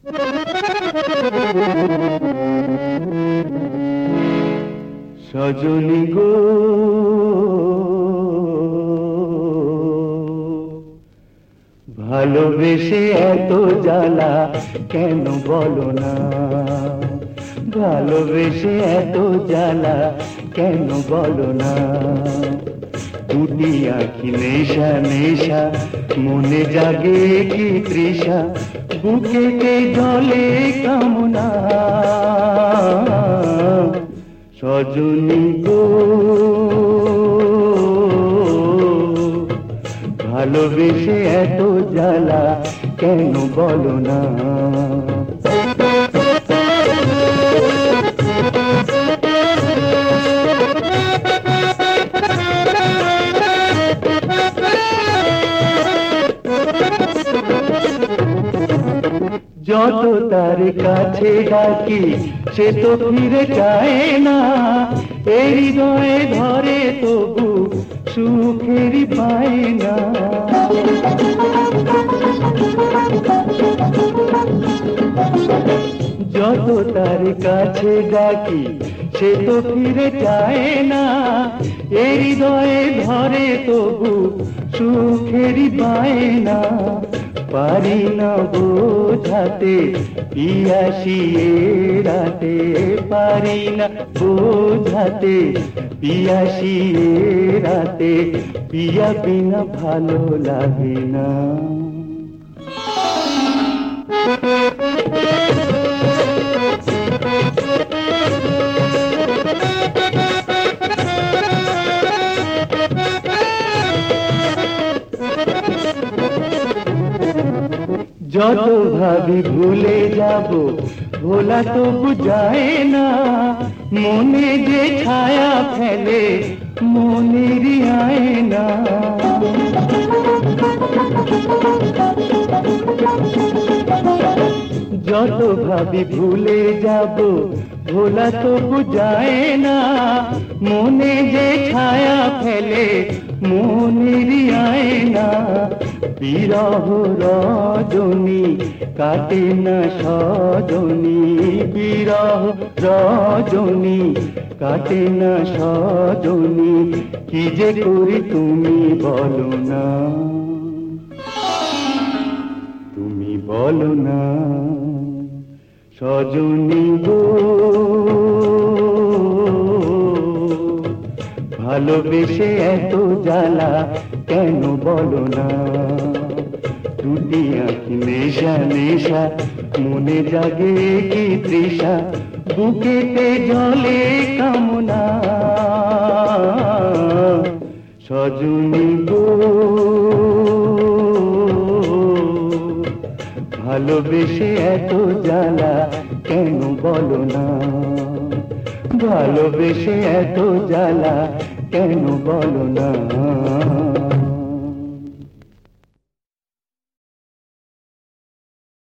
সজনী গো ভালোবেসে এত জ্বালা কেন বলো না, ভালোবেসে এত জ্বালা কেন বলো না। দুটি আঁখি নেশা নেশা, মনে জাগে কি তৃষা, বুকেতে জলে কামনা। সজনী গো ভালোবেসে এত জ্বালা কেন বলো না। যত তার কাছে ডাকি সে তো ফিরে যায় না, এই হৃদয়ে ধরে তবু সুখেরই পায় না। যত তার কাছে ডাকি সে তো ফিরে যায় না, এই হৃদয়ে ধরে তবু সুখেরই পায় না। পারি না বোঝাতে পিয়াসি এ রাতে, পারি না বোঝাতে পিয়াসি এ রাতে, পিয়া বিনা ভালো লাগে না। যত ভাবি ভুলে যাব ভোলা তো বুঝায় না, মনে যে ছায়া ফেলে মনেরই আয়না। যত ভাবি ভুলে যাব ভোলা তো বুঝায় না, মনে যে ছায়া ফেলে মনেরই আয়না। বিরহ রজনী কাটে না সজনী, বিরহ রজনী কাটে না সজনী, কি যে করি তুমি বলো না, তুমি বলো না। সজনী গো ভালোবেসে এত জ্বালা কেন বলো না। দুটি আঁখি নেশা নেশা, মনে জাগে কি তৃষা, বুকেতে জলে কামনা। সজনী গো ভালোবেসে এত জ্বালা কেন বলো না, ভালোবেসে এত জ্বালা কেন বলো না।